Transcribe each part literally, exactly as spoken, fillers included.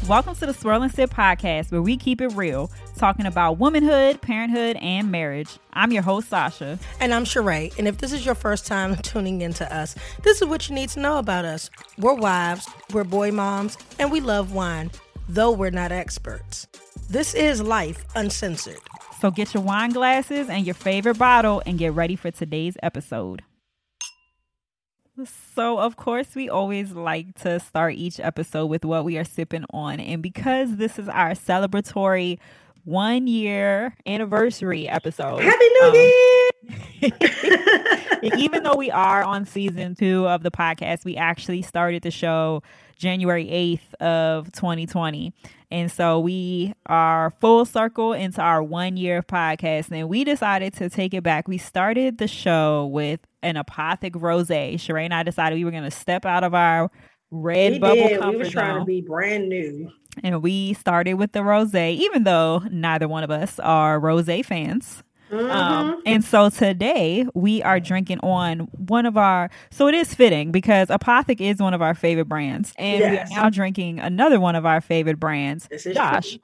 Welcome to the Swirl and Sip podcast, where we keep it real, talking about womanhood, parenthood, and marriage. I'm your host, Sasha. And I'm Sheree. And if this is your first time tuning into us, this is what you need to know about us. We're wives, we're boy moms, and we love wine, though we're not experts. This is life uncensored. So get your wine glasses and your favorite bottle and get ready for today's episode. So, of course, we always like to start each episode with what we are sipping on. And because this is our celebratory one year anniversary episode. Happy New Year! Um, even though we are on season two of the podcast, we actually started the show January eighth of twenty twenty. And so we are full circle into our one year of podcast, and we decided to take it back. We started the show with an Apothic Rosé. Sheree and I decided we were going to step out of our red we bubble did. comfort We were trying zone. to be brand new. And we started with the rosé, even though neither one of us are rosé fans. Mm-hmm. Um, and so today we are drinking on one of our, so it is fitting because Apothic is one of our favorite brands. And Yes. we are now drinking another one of our favorite brands, This is Josh.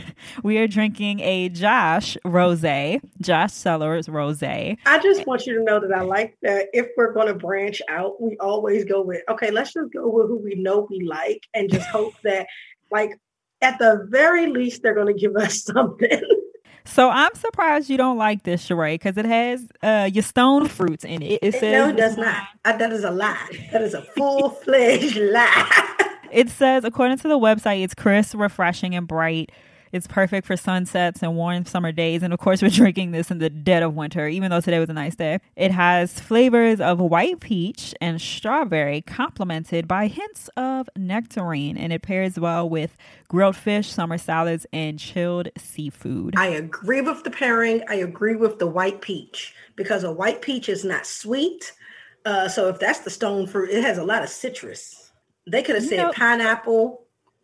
We are drinking a Josh rosé, Josh Cellars rosé. I just want you to know that I like that if we're going to branch out, we always go with, okay, let's just go with who we know we like and just hope that, like, at the very least, they're going to give us something. So I'm surprised you don't like this, Sheree, because it has uh, your stone fruits in it. It says No, it does not. Uh, that is a lie. That is a full-fledged lie. It says, according to the website, it's crisp, refreshing, and bright. It's perfect for sunsets and warm summer days. And of course, we're drinking this in the dead of winter, even though today was a nice day. It has flavors of white peach and strawberry, complemented by hints of nectarine. And it pairs well with grilled fish, summer salads, and chilled seafood. I agree with the pairing. I agree with the white peach because a white peach is not sweet. Uh, so if that's the stone fruit, it has a lot of citrus. They could have You said know- pineapple.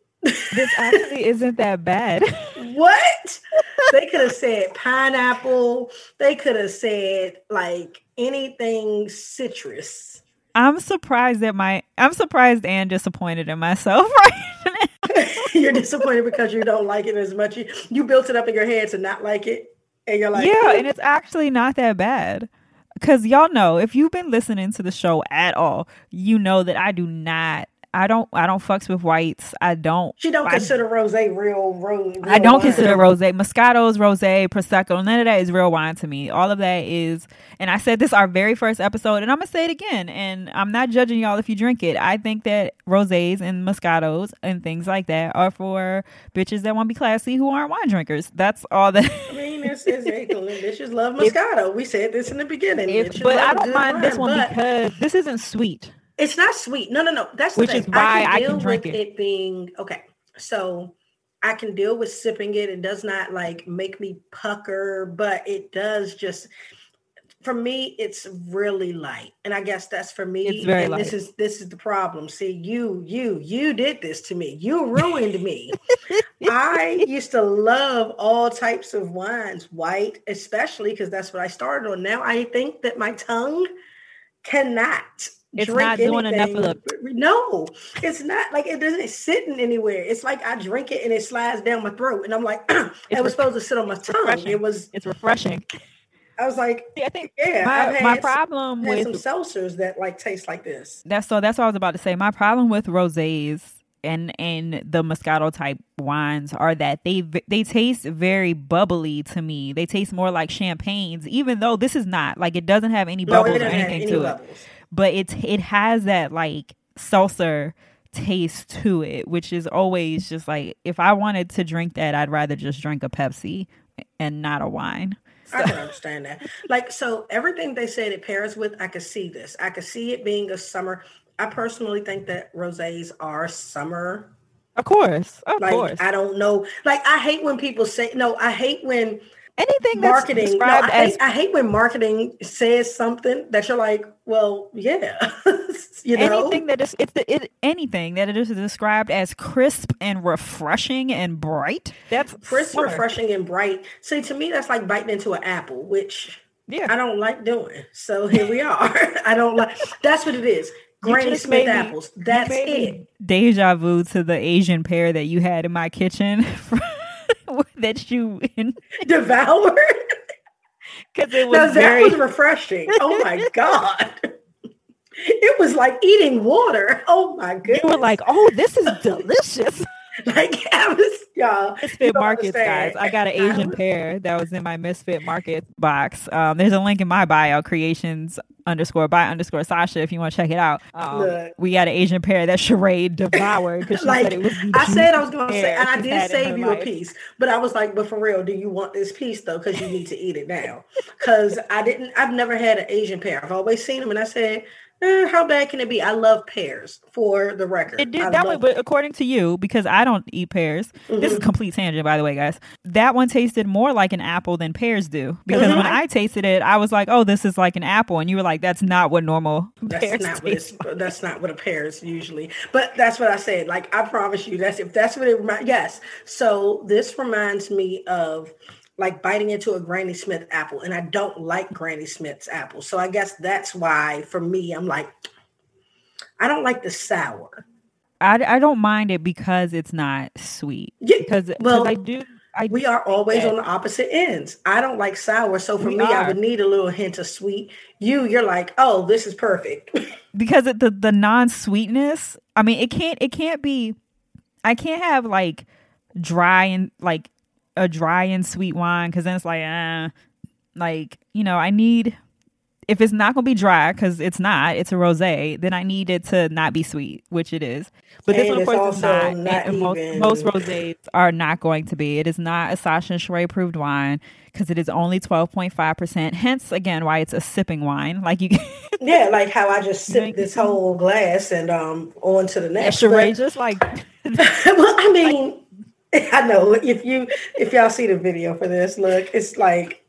This actually isn't that bad. What? They could have said pineapple. They could have said like anything citrus. I'm surprised that my, I'm surprised and disappointed in myself right now. You're disappointed because you don't like it as much. You, you built it up in your head to not like it. And you're like, Yeah, and it's actually not that bad. Because y'all know, if you've been listening to the show at all, you know that I do not, I don't, I don't fucks with whites. I don't. she don't I, consider rosé real, real, real I don't wine. consider rosé, Moscato's, rosé, Prosecco. None of that is real wine to me. All of that is, and I said this our very first episode, and I'm gonna say it again. And I'm not judging y'all if you drink it. I think that rosés and Moscatos and things like that are for bitches that want to be classy who aren't wine drinkers. That's all that. I mean, this is bitches love Moscato. We said this in the beginning. If, Bitches but love I a don't good mind this wine, one but because this isn't sweet. it's not sweet. No, no, no. That's the Which thing. is why I I can can deal drink with it. it being okay. So I can deal with sipping it. It does not like make me pucker, but it does just. For me, it's really light, and I guess that's for me. It's very and light. This is this is the problem. See, you, you, you did this to me. You ruined me. I used to love all types of wines, white, especially because that's what I started on. Now I think that my tongue cannot. It's drink not doing enough anything. of No, it's not like it doesn't sitting anywhere. It's like I drink it and it slides down my throat, and I'm like, it It's was supposed to sit on my tongue. refreshing. It was. It's refreshing. I was like, Yeah, I think yeah. my, I've had, my problem had with some seltzers that like taste like this. that's so that's what I was about to say. My problem with rosés and and the Moscato type wines are that they they taste very bubbly to me. They taste more like champagnes, even though this is not. Like, it doesn't have any No, bubbles it or doesn't have anything any to bubbles. it. But it it has that like seltzer taste to it, which is always just like, if I wanted to drink that, I'd rather just drink a Pepsi and not a wine. I can understand that. Like, so everything they said it pairs with, I could see this. I could see it being a summer. I personally think that rosés are summer. Of course, of Like, course. I don't know. Like, I hate when people say, no, I hate when Anything that's marketing, no, described I, as hate, I hate when marketing says something that you're like, well, yeah, you know, anything that is it's the, it, anything that it is described as crisp and refreshing and bright. That's crisp, summer. refreshing, and bright. See, to me, that's like biting into an apple, which Yeah. I don't like doing. So here we are. I don't like, that's what it is. Granny Smith me, apples. That's it. Deja vu to the Asian pear that you had in my kitchen that you devoured. Because it was now, very that was refreshing. Oh my God. It was like eating water. Oh my goodness. You were like, oh, this is delicious. Like, I was, y'all. Misfit Markets, guys. I got an Asian pear that was in my Misfit Market box. Um, there's a link in my bio, creations underscore by underscore Sasha, if you want to check it out. Um, we got an Asian pear that Sheree devoured because she like, said it was the I said I was going to say, and I did save you life. a piece, but I was like, but for real, do you want this piece though? Because you need to eat it now. Because I didn't, I've never had an Asian pear. I've always seen them, and I said, Eh, how bad can it be? I love pears, for the record. It did I that way, but it. according to you, because I don't eat pears, mm-hmm. this is a complete tangent, by the way, guys. That one tasted more like an apple than pears do. Because mm-hmm. when I tasted it, I was like, "Oh, this is like an apple," and you were like, "That's not what normal that's pears not taste what it's, That's not what a pear is usually." But that's what I said. Like, I promise you, that's if that's what it reminds. Yes. So this reminds me of like biting into a Granny Smith apple, and I don't like Granny Smith's apple. So I guess that's why for me, I'm like, I don't like the sour. I, I don't mind it because it's not sweet. Yeah, because well, I do. I we are always that. on the opposite ends. I don't like sour, so for we me, are. I would need a little hint of sweet. You, you're like, oh, this is perfect. Because it, the the non-sweetness. I mean, it can't it can't be. I can't have like dry and like. a dry and sweet wine, because then it's like uh like you know I need, if it's not gonna be dry, because it's not, it's a rosé, then I need it to not be sweet, which it is. But and this one, of course, is not, not and most, most rosés are not going to be. It is not a Sasha and Sheree approved wine, because it is only twelve point five percent, hence again why it's a sipping wine. Like you yeah, like how I just sipped this whole glass and um on to the next. Yeah, Sheree, just like well, I mean, like, I know if you if y'all see the video for this, look, it's like,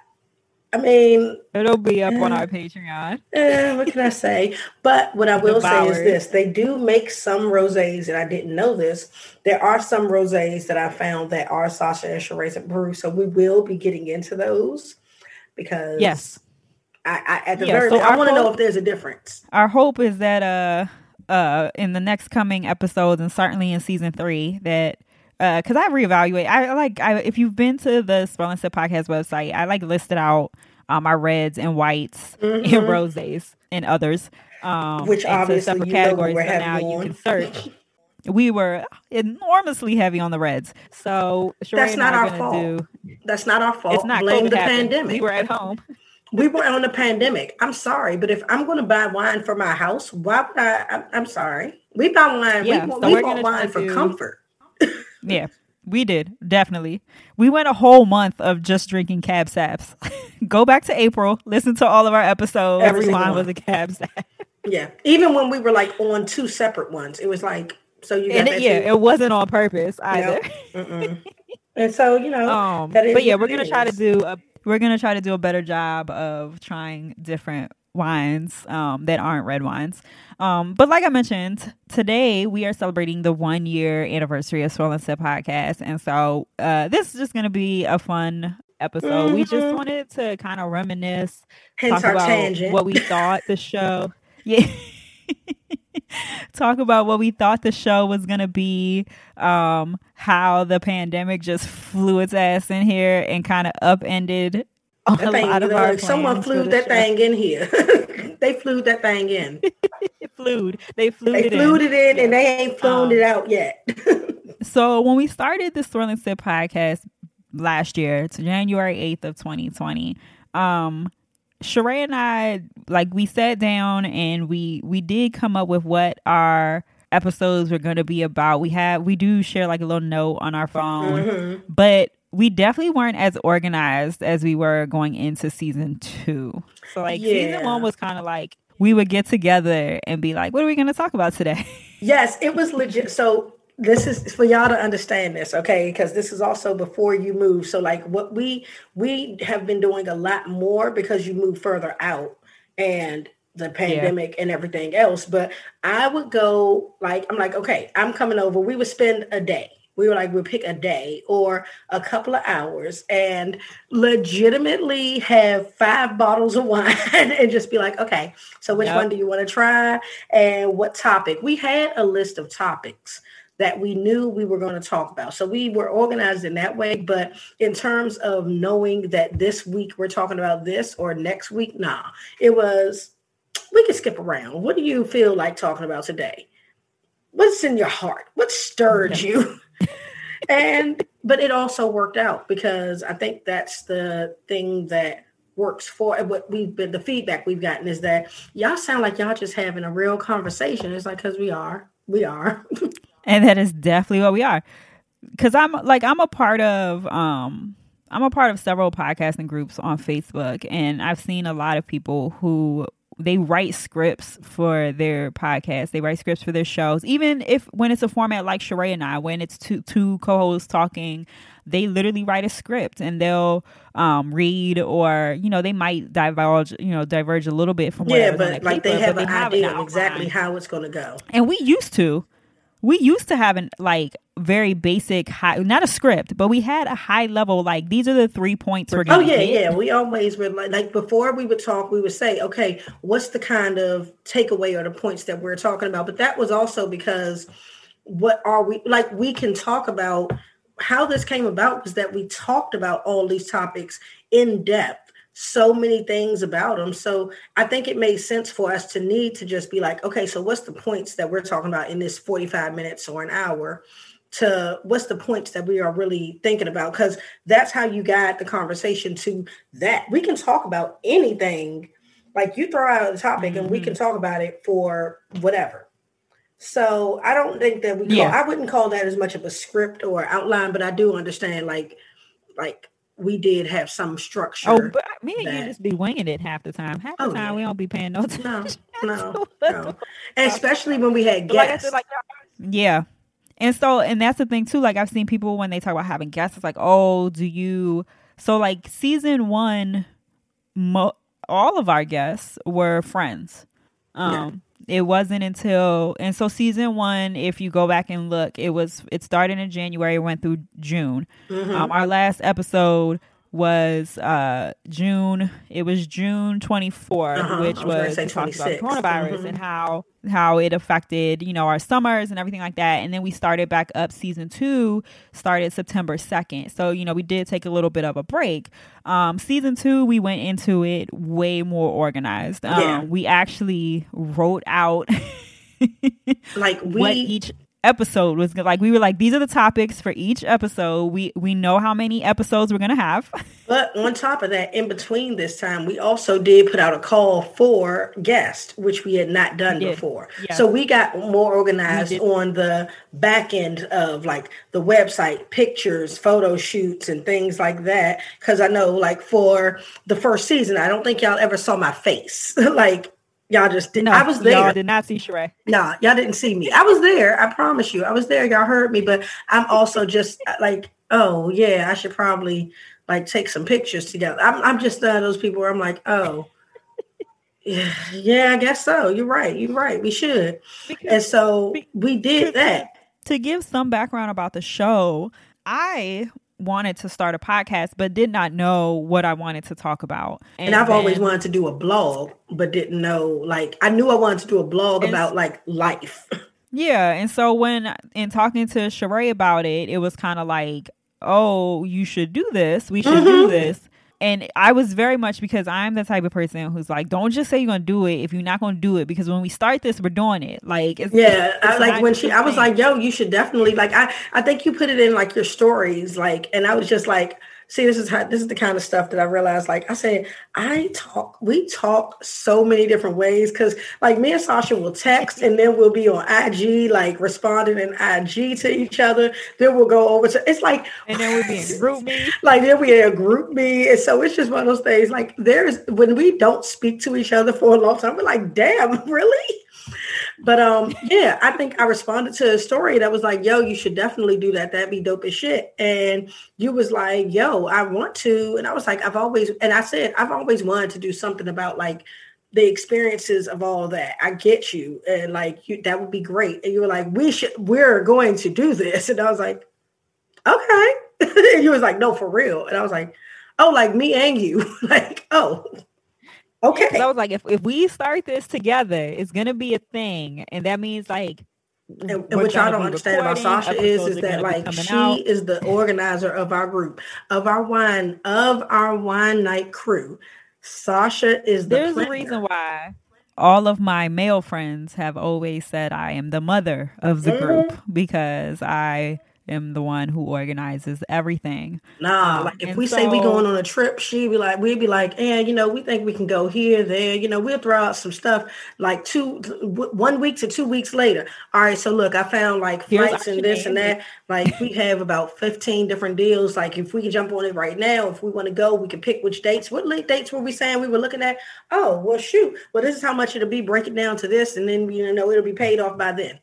I mean, it'll be up uh, on our Patreon. Uh, what can I say? But what I will say is this: they do make some rosés, and I didn't know this. There are some rosés that I found that are Sasha and Sheree's approved, so we will be getting into those because yes, I, I at the yeah, very so I want to know if there's a difference. Our hope is that uh uh in the next coming episodes, and certainly in season three, that. Uh, cause I reevaluate. I like. I if you've been to the Swell and Sip podcast website, I like listed out um my reds and whites mm-hmm. and rosés and others, um, which obviously separate you categories. Know we're so now on. You can search. We were enormously heavy on the reds, so Sheree that's not our fault. Do, that's not our fault. It's not Blame COVID the happened. pandemic. We were at home. We were on the pandemic. I'm sorry, but if I'm going to buy wine for my house, why would I? I'm, I'm sorry. We buy wine. Yeah, we so we want wine for do, comfort. Yeah. We did, definitely. We went a whole month of just drinking Cab Saps. Go back to April, listen to all of our episodes. Every wine was a Cab Sap. Yeah. Even when we were like on two separate ones, it was like, so you got and that it, Yeah, too? It wasn't on purpose either. Nope. And so, you know, um, that is but yeah, we're going to is. try to do a, we're going to try to do a better job of trying different wines um, that aren't red wines. Um, but like I mentioned, today we are celebrating the one year anniversary of Swell and Sip podcast. And so uh, this is just going to be a fun episode. Mm-hmm. We just wanted to kind of reminisce, Hence talk our about tangent. what we thought the show. Yeah. Talk about what we thought the show was going to be, um, how the pandemic just flew its ass in here and kind of upended a thing, lot of know, our like someone flew that show. thing in here. They flew that thing in. It flew. They flew they it flew in. it in, yeah. And they ain't flown um, it out yet. So when we started the Swirl and Sip podcast last year, it's January eighth of twenty twenty. Um, Sheree and I, like, we sat down and we we did come up with what our episodes were going to be about. We have we do share like a little note on our phone, mm-hmm. but we definitely weren't as organized as we were going into season two. So like yeah. season one was kind of like we would get together and be like, what are we going to talk about today? Yes, it was legit. So this is for y'all to understand this, okay? Because this is also before you move. So like what we we have been doing a lot more because you move further out and the pandemic yeah. and everything else. But I would go like, I'm like, okay, I'm coming over. We would spend a day. We were like, we'll pick a day or a couple of hours and legitimately have five bottles of wine and just be like, okay, so which yep. one do you want to try and what topic? We had a list of topics that we knew we were going to talk about. So we were organized in that way. But in terms of knowing that this week we're talking about this or next week, nah, it was, we can skip around. What do you feel like talking about today? What's in your heart? What stirred you? And, but it also worked out because I think that's the thing that works for what we've been, the feedback we've gotten is that y'all sound like y'all just having a real conversation. It's like, cause we are, we are. And that is definitely what we are. Cause I'm like, I'm a part of, um, I'm a part of several podcasting groups on Facebook, and I've seen a lot of people who they write scripts for their podcasts. They write scripts for their shows. Even if when it's a format like Sheree and I, when it's two two co-hosts talking, they literally write a script and they'll um, read, or you know, they might divulge, you know, diverge a little bit from yeah, whatever's but on that like paper, they have but an they have idea an of exactly outline. how it's going to go. And we used to. We used to have an like very basic high, not a script, but we had a high level, like these are the three points we're going to to Oh yeah, hit. yeah. We always were like, like before we would talk, we would say, okay, what's the kind of takeaway or the points that we're talking about? But that was also because what are we, like we can talk about how this came about was that we talked about all these topics in depth. So many things about them. So I think it made sense for us to need to just be like, okay, so what's the points that we're talking about in this forty-five minutes or an hour to what's the points that we are really thinking about? Because that's how you guide the conversation to that. We can talk about anything. Like you throw out a topic mm-hmm. and we can talk about it for whatever. So I don't think that we call, yeah. I wouldn't call that as much of a script or outline, but I do understand like, like, we did have some structure. Oh, but me and that, you just be winging it half the time. Half the oh, time yeah. we don't be paying no attention. No, no, no. And especially when we had guests. Like, like, yeah. And so, and that's the thing too. Like I've seen people when they talk about having guests, it's like, oh, do you, so like season one, mo- all of our guests were friends. Um, yeah. It wasn't until, and so season one, if you go back and look, it was, it started in January, went through June. Mm-hmm. Um, our last episode was uh, June, it was June twenty-fourth, uh-huh. which was, was we talked about coronavirus mm-hmm. and how, how it affected, you know, our summers and everything like that. And then we started back up. Season two started September second. So, you know, we did take a little bit of a break. Um, season two, we went into it way more organized. Um, yeah. We actually wrote out like we, what each episode was like. We were like, these are the topics for each episode. We we know how many episodes we're gonna have. But on top of that, in between this time, we also did put out a call for guests, which we had not done before. Yeah. So we got more organized on the back end of like the website, pictures, photo shoots, and things like that. Because I know, like for the first season, I don't think y'all ever saw my face. Like. Y'all just didn't. No, I was there. Y'all did not see Sheree. Nah, y'all didn't see me. I was there. I promise you. I was there. Y'all heard me. But I'm also just like, oh, yeah, I should probably like take some pictures together. I'm, I'm just uh, those people where I'm like, oh, yeah, yeah, I guess so. You're right. You're right. We should. Because, and so we did that. To give some background about the show, I wanted to start a podcast but did not know what I wanted to talk about. And, and I've then, always wanted to do a blog but didn't know, like I knew I wanted to do a blog about like life. Yeah. And so when in talking to Sheree about it, it was kind of like, oh, you should do this. We should mm-hmm. do this. And I was very much, because I'm the type of person who's like, don't just say you're going to do it if you're not going to do it. Because when we start this, we're doing it. Like, it's, yeah, it's I, like when she, I was like, yo, you should definitely like, I, I think you put it in like your stories. Like, and I was just like, see, this is how, this is the kind of stuff that I realized. Like I said, I talk, we talk so many different ways. Cause like me and Sasha will text and then we'll be on I G, like responding in I G to each other. Then we'll go over to, it's like, and then we'll be in group me. Like then we in a group me. And so it's just one of those things. Like there's, when we don't speak to each other for a long time, we're like, damn, really? But um, yeah, I think I responded to a story that was like, yo, you should definitely do that. That'd be dope as shit. And you was like, yo, I want to. And I was like, I've always, and I said, I've always wanted to do something about like the experiences of all that. I get you. And like, you, that would be great. And you were like, we should, we're going to do this. And I was like, okay. And you was like, no, for real. And I was like, oh, like me and you. Like, oh, okay. Yeah, I was like, if, if we start this together, it's going to be a thing. And that means like, and, and what y'all don't understand about Sasha is, is that like she out. is the organizer of our group, of our wine, of our wine night crew. Sasha is the There's planner. a reason why all of my male friends have always said I am the mother of the mm-hmm. group because I am the one who organizes everything. Nah, um, like if and we so, say we going on a trip, she'd be like, we'd be like, and you know, we think we can go here, there, you know, we'll throw out some stuff like two, one week to two weeks later. All right, so look, I found like flights and this and that. Like we have about fifteen different deals. Like if we can jump on it right now, if we want to go, we can pick which dates. What late dates were we saying we were looking at? Oh, well, shoot. Well, this is how much it'll be. Break it down to this, and then you know it'll be paid off by then.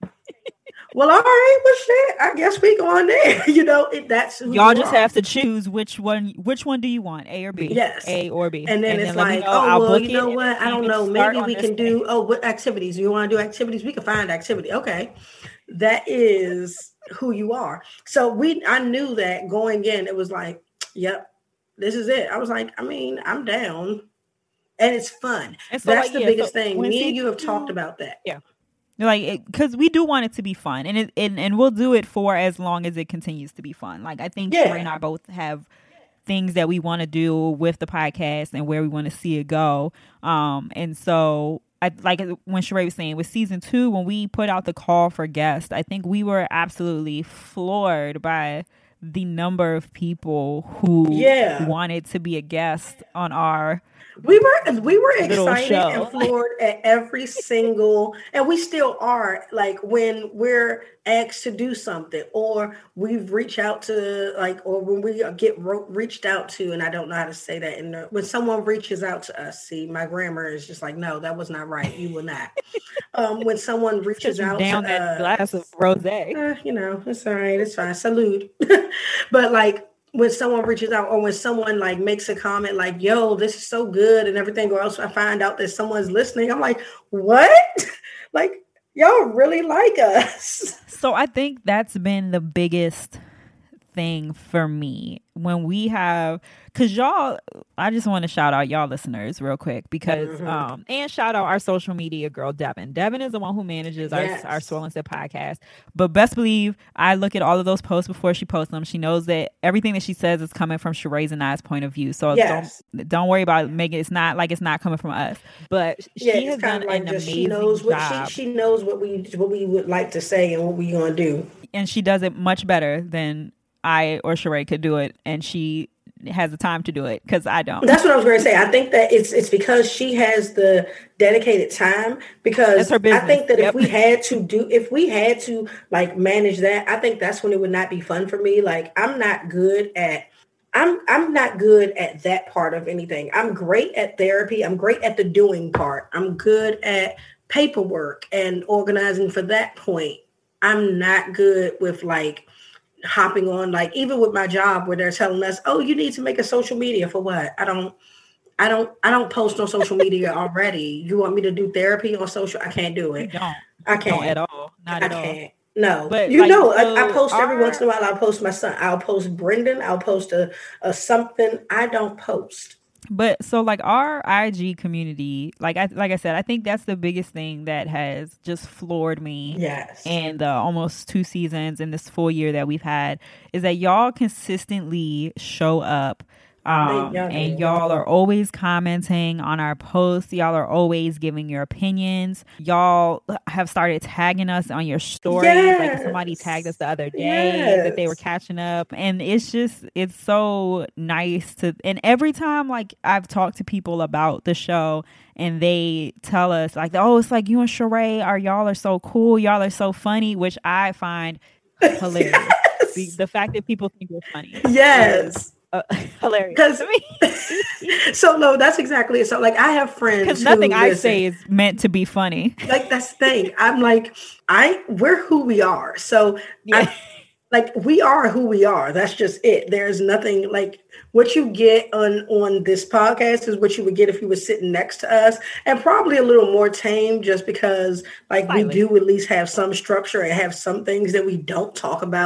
Well, all right, well, shit. I guess we going there. You know, it, that's who y'all you just are. have to choose which one. Which one do you want, A or B? Yes, A or B. And then and it's then like, know, oh, I'll well, you know it, what? I don't know. Maybe we can do. Oh, what activities? You want to do activities? We can find activity. Okay, that is who you are. So we, I knew that going in. It was like, yep, this is it. I was like, I mean, I'm down, and it's fun. And so, that's like, the yeah, biggest so thing. Me and you have talked about that. Yeah. Like, because we do want it to be fun, and it and, and we'll do it for as long as it continues to be fun. Like, I think yeah. Sheree and I both have things that we want to do with the podcast and where we want to see it go. Um, and so, I like when Sheree was saying with season two, when we put out the call for guests, I think we were absolutely floored by the number of people who yeah. wanted to be a guest on our. We were we were excited show. and floored at every single, and we still are, like when we're asked to do something, or we've reached out to, like, or when we get ro- reached out to, and I don't know how to say that, in the, when someone reaches out to us, see, my grammar is just like, no, that was not right. You will not. um, when someone reaches out down to that us, glass of rosé, uh, you know, it's all right, it's fine. Salute, but like. When someone reaches out, or when someone like makes a comment like, yo, this is so good and everything, or else I find out that someone's listening, I'm like, what? Like, y'all really like us. So I think that's been the biggest thing for me when we have, because y'all, I just want to shout out y'all listeners real quick because mm-hmm. um and shout out our social media girl Devin. Devin is the one who manages yes. our our Swirl and Sip podcast. But best believe I look at all of those posts before she posts them. She knows that everything that she says is coming from Sheree's and I's point of view. So yes. don't don't worry about making it's not like it's not coming from us. But yeah, she has done like an just, amazing she knows what job. She, she knows what we what we would like to say and what we gonna do. And she does it much better than I or Sheree could do it, and she has the time to do it because I don't. That's what I was going to say. I think that it's it's because she has the dedicated time. Because I think that yep. if we had to do, if we had to like manage that, I think that's when it would not be fun for me. Like I'm not good at. I'm I'm not good at that part of anything. I'm great at therapy. I'm great at the doing part. I'm good at paperwork and organizing for that point. I'm not good with like hopping on, like even with my job where they're telling us, oh, you need to make a social media for what? I don't, I don't, I don't post on social media already. You want me to do therapy on social? I can't do it. You don't. I can't. Don't at all. Not I at all. can't. No, but you like, know, so I, I post every our, once in a while. I'll post my son. I'll post Brendan. I'll post a, a something. I don't post. But so like our I G community, like I like I said, I think that's the biggest thing that has just floored me. Yes. And the almost two seasons in this full year that we've had is that y'all consistently show up. Um, and y'all are always commenting on our posts. Y'all are always giving your opinions. Y'all have started tagging us on your stories. Yes. Like somebody tagged us the other day yes. that they were catching up. And it's just, it's so nice to, and every time like I've talked to people about the show and they tell us like, oh, it's like you and Sheree are, y'all are so cool. Y'all are so funny, which I find hilarious. Yes. the, the fact that people think we're funny. Yes. Uh, hilarious. So no, that's exactly it. So like I have friends because nothing who, I listen, say is meant to be funny. Like that's the thing. I'm like I we're who we are. So yeah. I, like we are who we are. That's just it. There's nothing like what you get on on this podcast is what you would get if you were sitting next to us, and probably a little more tame just because like Slightly. we do at least have some structure and have some things that we don't talk about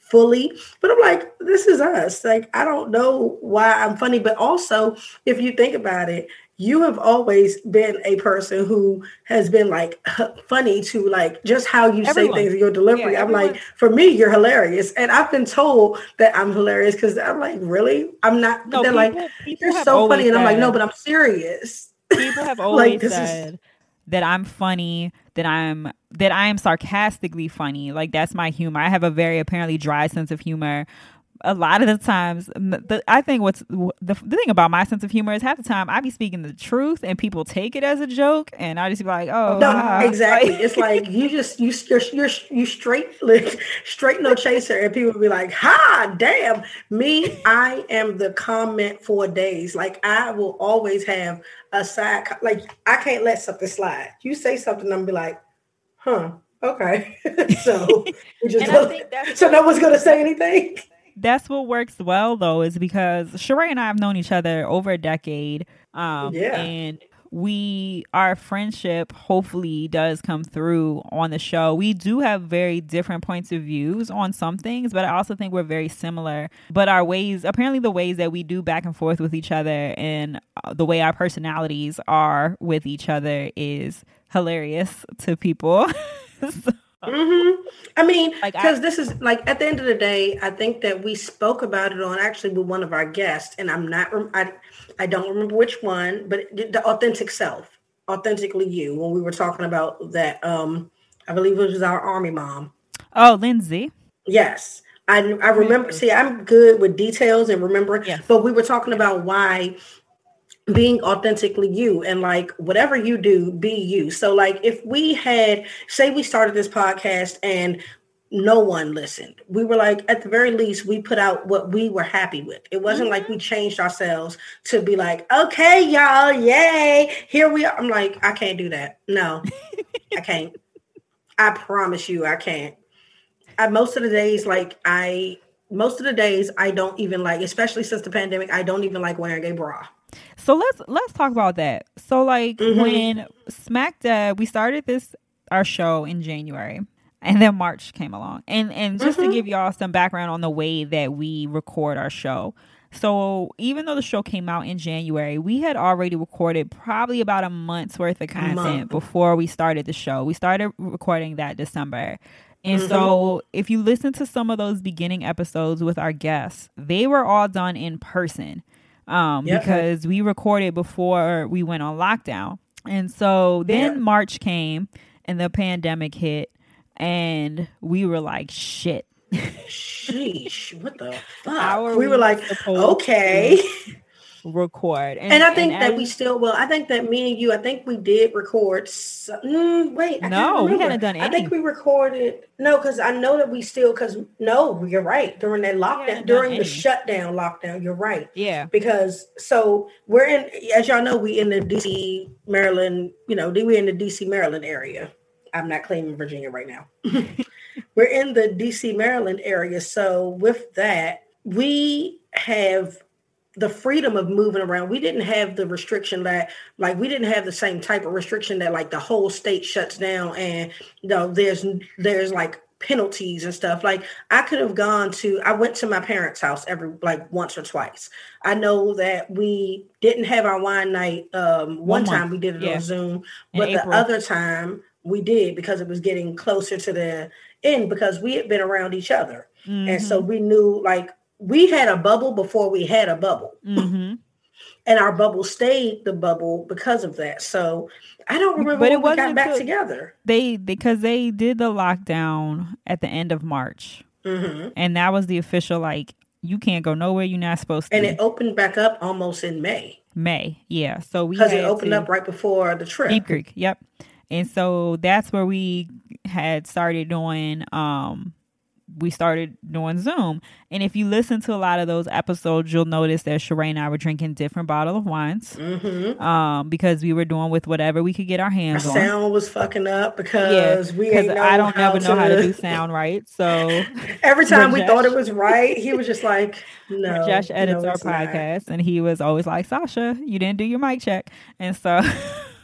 fully, but I'm like, this is us. Like, I don't know why I'm funny, but also if you think about it, you have always been a person who has been like funny to like just how you everyone. say things in your delivery. Yeah, I'm like, for me, you're hilarious. And I've been told that I'm hilarious because I'm like, really? I'm not. No, they're people, like, people you're so funny. And I'm like, no, but I'm serious. People have always like, said is- that I'm funny, that I'm that I am sarcastically funny. Like, that's my humor. I have a very apparently dry sense of humor. A lot of the times, the, I think what's the, the thing about my sense of humor is half the time I be speaking the truth and people take it as a joke, and I just be like, "Oh, no, ah. exactly." Like, it's like you just you you're you're, you straight like, straight no chaser, and people be like, "Ha, damn!" Me, I am the comment for days. Like, I will always have a side. Like, I can't let something slide. You say something, I'm be like, "Huh, okay." So we just go, so no one's gonna say anything. That's what works well, though, is because Sheree and I have known each other over a decade. Um, yeah. And we, our friendship hopefully does come through on the show. We do have very different points of views on some things, but I also think we're very similar. But our ways, apparently the ways that we do back and forth with each other and the way our personalities are with each other is hilarious to people. So. Mm-hmm. I mean, because like this is like at the end of the day, I think that we spoke about it on actually with one of our guests, and I'm not, I, I don't remember which one, but the authentic self, authentically you, when we were talking about that, um, I believe it was our Army mom. Oh, Lindsay. Yes. I, I remember, see, I'm good with details and remember, yes. But we were talking about why being authentically you and like whatever you do, be you. So like if we had, say we started this podcast and no one listened, we were like, at the very least, we put out what we were happy with. It wasn't mm-hmm. like we changed ourselves to be like, okay, y'all, yay, here we are. I'm like, I can't do that. No, I can't. I promise you I can't. I, most of the days, like I, most of the days I don't even like, especially since the pandemic, I don't even like wearing a bra. So let's let's talk about that. So like mm-hmm. when Smack Dab, we started this our show in January, and then March came along. And and just mm-hmm. to give y'all some background on the way that we record our show. So even though the show came out in January, we had already recorded probably about a month's worth of content before we started the show. We started recording that December. And mm-hmm. so if you listen to some of those beginning episodes with our guests, they were all done in person. Um, yep. Because we recorded before we went on lockdown. And so then yeah. March came and the pandemic hit and we were like, shit. Sheesh, what the fuck? We, we were like, okay. Record. And, and I think and that as, we still, well, I think that me and you, I think we did record. Some, mm, wait, I no, we hadn't done anything. I think we recorded, no, because I know that we still, because no, you're right. During that lockdown, during the shutdown lockdown, you're right. Yeah. Because, so we're in, as y'all know, we in the D C, Maryland, you know, we're in the D C, Maryland area. I'm not claiming Virginia right now. We're in the D C, Maryland area. So with that, we have the freedom of moving around. We didn't have the restriction that, like, we didn't have the same type of restriction that, like, the whole state shuts down and, you know, there's, there's like penalties and stuff. Like, I could have gone to, I went to my parents' house every, like, once or twice. I know that we didn't have our wine night. Um, one, one time we did it yeah. on Zoom, but the other time we did because it was getting closer to the end because we had been around each other. Mm-hmm. And so we knew, like, we had a bubble before we had a bubble. Mm-hmm. And our bubble stayed the bubble because of that. So I don't remember but when it we got back together. They because they did the lockdown at the end of March. Mm-hmm. And that was the official, like, you can't go nowhere you're not supposed to. And it opened back up almost in May. May, yeah. So we Because it opened up right before the trip. Deep Creek, yep. And so that's where we had started doing um we started doing Zoom. And if you listen to a lot of those episodes, you'll notice that Sheree and I were drinking different bottles of wines. Mm-hmm. Um, because we were doing with whatever we could get our hands our on. Sound was fucking up because yeah, we ain't know I don't how ever to... know how to do sound right. So every time Rajesh, we thought it was right, he was just like, no. Josh edits no, our podcast not. And he was always like, Sasha, you didn't do your mic check. And so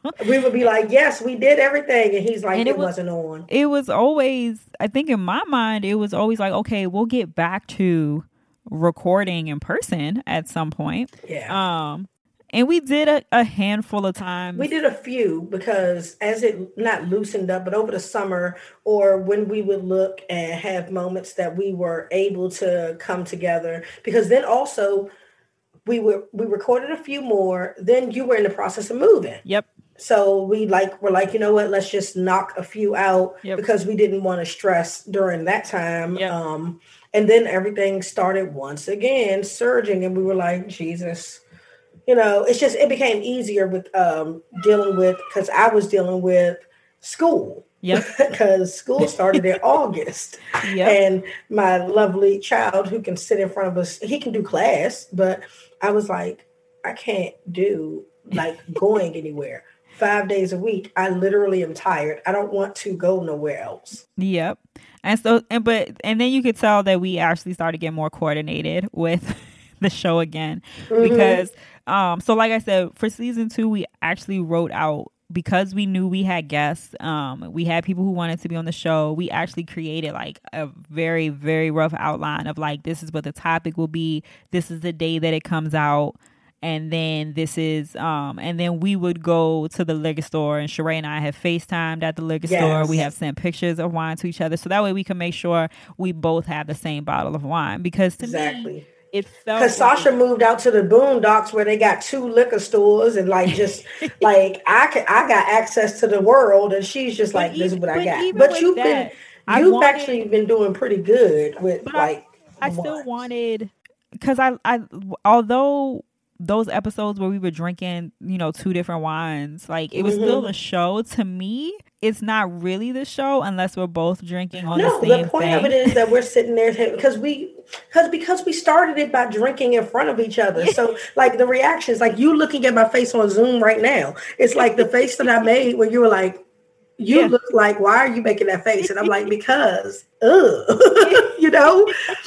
we would be like, yes, we did everything. And he's like, And it, it was- wasn't on. It was always, I think in my mind, it was always like, okay, we'll get back to recording in person at some point. Yeah. Um, and we did a, a handful of times. We did a few because as it not loosened up, but over the summer or when we would look and have moments that we were able to come together, because then also we were, we recorded a few more, then you were in the process of moving. Yep. So we like, we're like, you know what, let's just knock a few out Yep. because we didn't want to stress during that time. Yep. Um, and then everything started once again surging and we were like, Jesus, you know, it's just, it became easier with um, dealing with, because I was dealing with school. Yep. Because school started in August. Yep. And my lovely child who can sit in front of us, he can do class, but I was like, I can't do like going anywhere. Five days a week, I literally am tired. I don't want to go nowhere else. Yep. And so, and but, and then you could tell that we actually started getting more coordinated with the show again, Mm-hmm. because, um, so like I said, for season two, we actually wrote out, because we knew we had guests, um, we had people who wanted to be on the show. We actually created like a very, very rough outline of like, this is what the topic will be. This is the day that it comes out. And then this is, um, and then we would go to the liquor store, and Sheree and I have FaceTimed at the liquor Yes. store. We have sent pictures of wine to each other. So that way we can make sure we both have the same bottle of wine, because to Exactly. me, it felt Because like- Sasha moved out to the boondocks where they got two liquor stores and like just like I can I got access to the world and she's just like, But this is even- what I but got. even But with you've that, been I you've wanted- actually been doing pretty good with But I- like I still wines. wanted, because I, I, although those episodes where we were drinking, you know, two different wines, like it was Mm-hmm. still a show. To me, it's not really the show unless we're both drinking on No, the same the point thing. of it is that we're sitting there because we because because we started it by drinking in front of each other. So like the reactions, like you looking at my face on Zoom right now, it's like the face that I made when you were like, you Yeah. look like, why are you making that face? And I'm like, because, ugh, you know?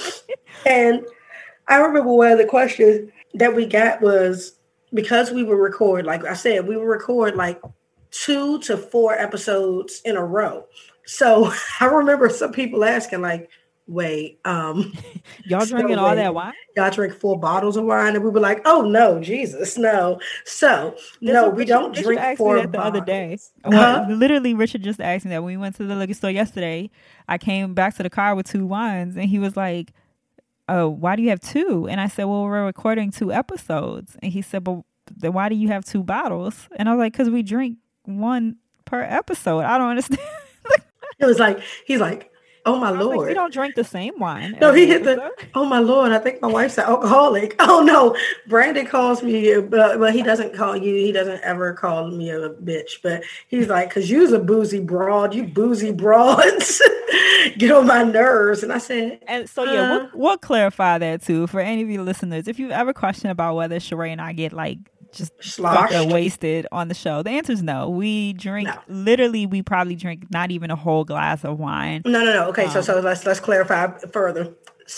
And I remember one of the questions that we got was, because we would record, like I said, we would record like two to four episodes in a row. So I remember some people asking like, wait, um, Y'all so drinking all wait, that wine? y'all drink four bottles of wine? And we were like, oh no, Jesus, no. So That's no, what we Richard- don't Richard drink asked me four that the other day. bottles. Huh? Well, literally, Richard just asked me that when we went to the liquor store yesterday. I came back to the car with two wines, and he was like, "Oh, why do you have two?" And I said, "Well, we're recording two episodes." And he said, "But then why do you have two bottles?" And I was like, "Because we drink one per episode." I don't understand. It was like, he's like, oh my I was like, Lord. we don't drink the same wine. No, every he hit the, episode. oh my Lord, I think my wife's an alcoholic. Oh no, Brandon calls me, but well, he doesn't call you. He doesn't ever call me a bitch, but he's like, cause you's a boozy broad, you boozy broads get on my nerves. And I said, And so yeah, Uh, we'll, we'll clarify that too for any of you listeners. If you ever question about whether Sheree and I get like just Sloshed. fucking wasted on the show, the answer is no. We drink No. literally. We probably drink not even a whole glass of wine. no, no, no. Okay, so so let's let's clarify further.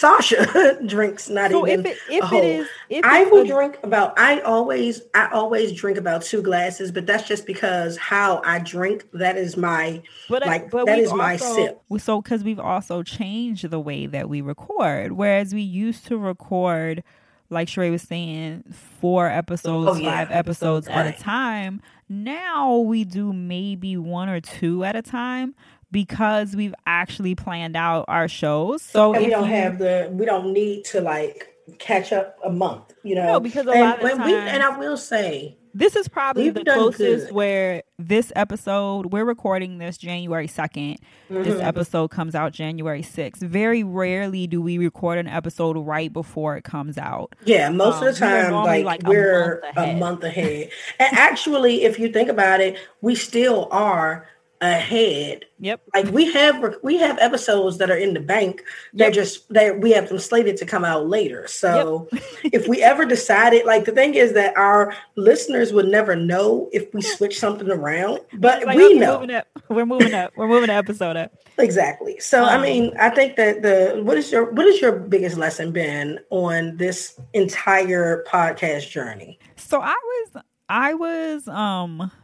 Sasha drinks not So even if it if a whole. it is, if I it's will a- drink about. I always, I always drink about two glasses, but that's just because how I drink. That is my But, I- like but that we've is my also- sip. we- So, because we've also changed the way that we record, whereas we used to record, like Sheree was saying, four episodes, Oh, yeah, five episodes at a right. time. Now we do maybe one or two at a time because we've actually planned out our shows. So And we if don't you- have the. We don't need to like catch up a month. You know, No, because a and, lot of the when we, time- and I will say. This is probably We've the done closest good. where this episode, we're recording this January second. This Mhm. episode comes out January sixth. Very rarely do we record an episode right before it comes out. Yeah, most Um, of the we are time, normally, like, like, a we're month a ahead. month ahead. And actually, if you think about it, we still are ahead. Yep. Like we have we have episodes that are in the bank. They're Yep. just they we have them slated to come out later. So if we ever decided, like the thing is that our listeners would never know if we switch something around, but Like, we okay, know. Moving up. We're moving up. We're moving the episode up. Exactly. So I Um, mean, I think that the what is your what is your biggest lesson been on this entire podcast journey? So I was, I was, um,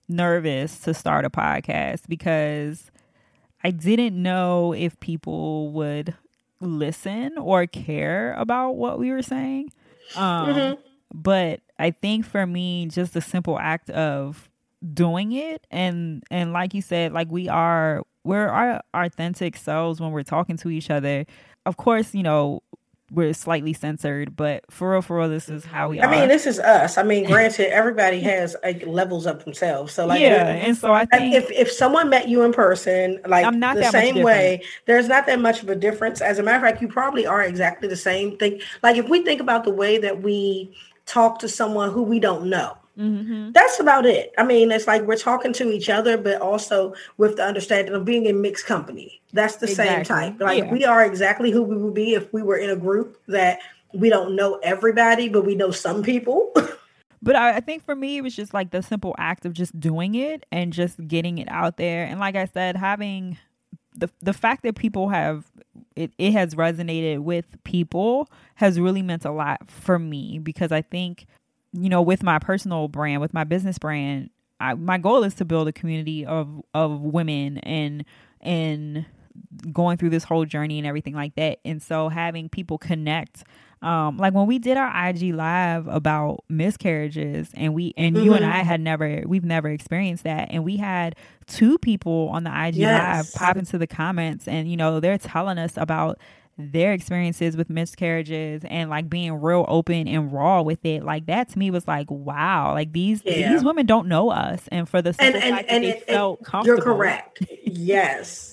nervous to start a podcast because I didn't know if people would listen or care about what we were saying. Um, mm-hmm. But I think for me, just the simple act of doing it and and like you said, like we are we're our authentic selves when we're talking to each other. Of course, you know, we're slightly censored, but for real, for real, this is how we I are. I mean, this is us. I mean, granted, everybody has like levels of themselves. So like, yeah, and so I think if if someone met you in person, like I'm not the that same much way, there's not that much of a difference. As a matter of fact, you probably are exactly the same thing. Like if we think about the way that we talk to someone who we don't know. Mm-hmm. That's about it. I mean, it's like we're talking to each other, but also with the understanding of being in mixed company. That's the exactly. same type. Like yeah. we are exactly who we would be if we were in a group that we don't know everybody, but we know some people. But I, I think for me, it was just like the simple act of just doing it and just getting it out there. And like I said, having the the fact that people have it, it has resonated with people has really meant a lot for me, because I think, you know, with my personal brand, with my business brand, I, my goal is to build a community of, of women and, and going through this whole journey and everything like that. And so having people connect, um, like when we did our I G live about miscarriages and we, and mm-hmm. you and I had never, we've never experienced that. And we had two people on the I G yes. live pop into the comments and, you know, they're telling us about their experiences with miscarriages and like being real open and raw with it. Like that to me was like, wow, like these yeah. these women don't know us, and for the simple and, fact and, that and they it, felt it, comfortable. You're correct. Yes.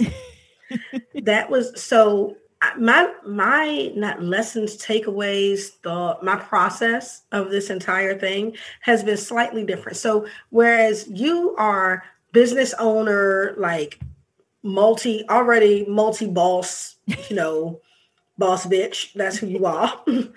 That was so my my not lessons, takeaways, the my process of this entire thing has been slightly different. So whereas you are business owner, like multi already multi boss, you know, boss bitch, that's who you are.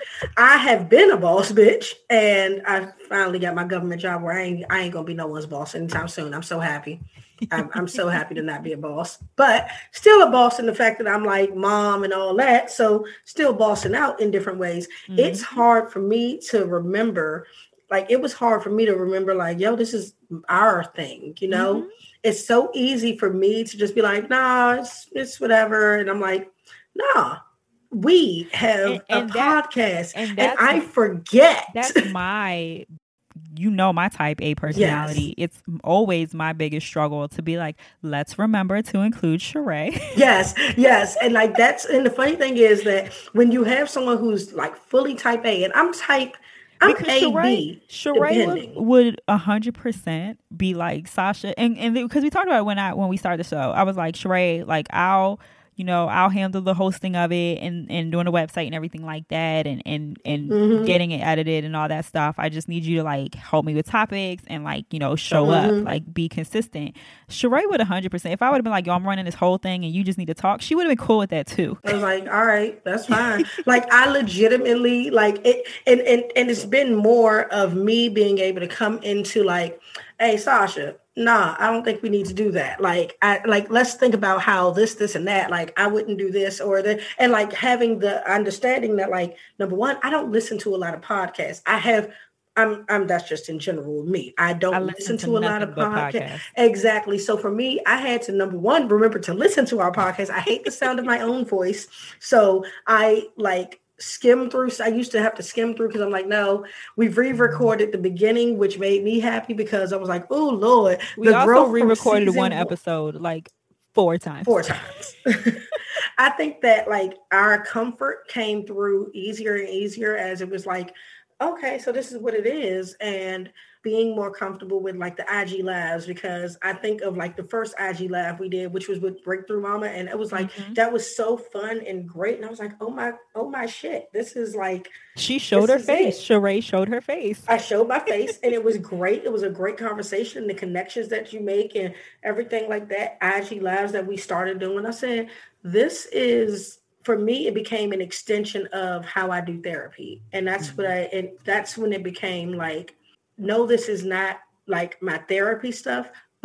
I have been a boss bitch, and I finally got my government job where I ain't I ain't gonna be no one's boss anytime soon. I'm so happy. I'm, I'm so happy to not be a boss, but still a boss in the fact that I'm like mom and all that. So still bossing out in different ways. Mm-hmm. It's hard for me to remember. Like it was hard for me to remember. Like, yo, this is our thing. You know, mm-hmm. It's so easy for me to just be like, nah, it's it's whatever, and I'm like, nah. We have and, and a that, podcast, and, and I forget. That's my, you know, my type A personality. Yes. It's always my biggest struggle to be like, let's remember to include Sheree. Yes, yes. And like that's, and the funny thing is that when you have someone who's like fully type A, and I'm type, I'm because A, Sheree, B, Sheree would, would one hundred percent be like Sasha. And and because we talked about it when I, when we started the show, I was like, Sheree, like I'll, you know, I'll handle the hosting of it and, and doing the website and everything like that and, and, and mm-hmm. getting it edited and all that stuff. I just need you to like help me with topics and like, you know, show mm-hmm. up, like be consistent. Sheree would one hundred percent. If I would have been like, yo, I'm running this whole thing and you just need to talk, she would have been cool with that too. I was like, all right, that's fine. Like I legitimately like it. And, and, and it's been more of me being able to come into like, hey, Sasha, nah, I don't think we need to do that. Like, I like, let's think about how this, this, and that. Like, I wouldn't do this or that. And like having the understanding that, like, number one, I don't listen to a lot of podcasts. I have, I'm, I'm. That's just in general with me. I don't I listen, listen to, to a lot of podcasts. Podcast. Exactly. So for me, I had to number one remember to listen to our podcast. I hate the sound of my own voice, so I like. skim through. I used to have to skim through because I'm like, no, we've re-recorded the beginning, which made me happy because I was like, oh Lord. We the also re-recorded one episode like four times. Four times. I think that like our comfort came through easier and easier as it was like, okay, so this is what it is. And being more comfortable with like the I G lives, because I think of like the first I G live we did, which was with Breakthrough Mama. And it was like, mm-hmm. that was so fun and great. And I was like, oh my, oh my shit. This is like, she showed her face. Sheree showed her face. I showed my face and it was great. It was a great conversation, the connections that you make and everything like that. I G lives that we started doing. I said, this is, for me, it became an extension of how I do therapy. And that's mm-hmm. what I, and that's when it became like, no, this is not like my therapy stuff,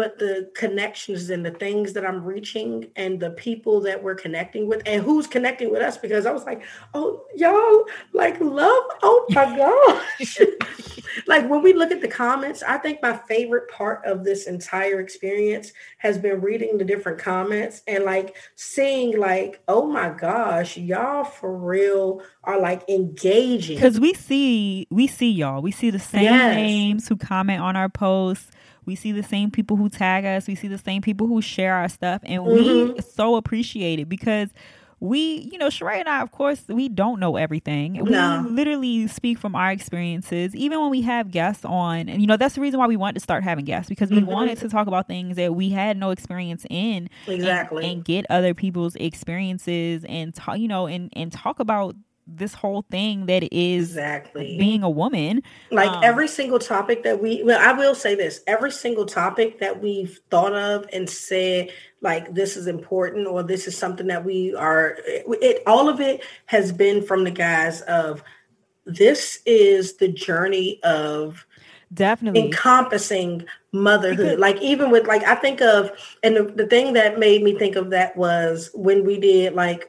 but the connections and the things that I'm reaching and the people that we're connecting with and who's connecting with us, because I was like, oh, y'all like love. Oh my gosh. Like when we look at the comments, I think my favorite part of this entire experience has been reading the different comments and like seeing like, oh my gosh, y'all for real are like engaging. Because we see, we see y'all. We see the same Yes. names who comment on our posts. We see the same people who tag us. We see the same people who share our stuff. And Mhm. we so appreciate it because we, you know, Sheree and I, of course, we don't know everything. No. We literally speak from our experiences, even when we have guests on. And, you know, that's the reason why we wanted to start having guests, because we Mhm. wanted to talk about things that we had no experience in. Exactly. And, and get other people's experiences and talk, you know, and, and talk about this whole thing that is Exactly. being a woman. Like Um, every single topic that we, well, I will say this, every single topic that we've thought of and said, like, this is important, or this is something that we are, it, it all of it has been from the guise of, this is the journey of Definitely. encompassing motherhood. Because- Like even with, like, I think of, and the, the thing that made me think of that was when we did like,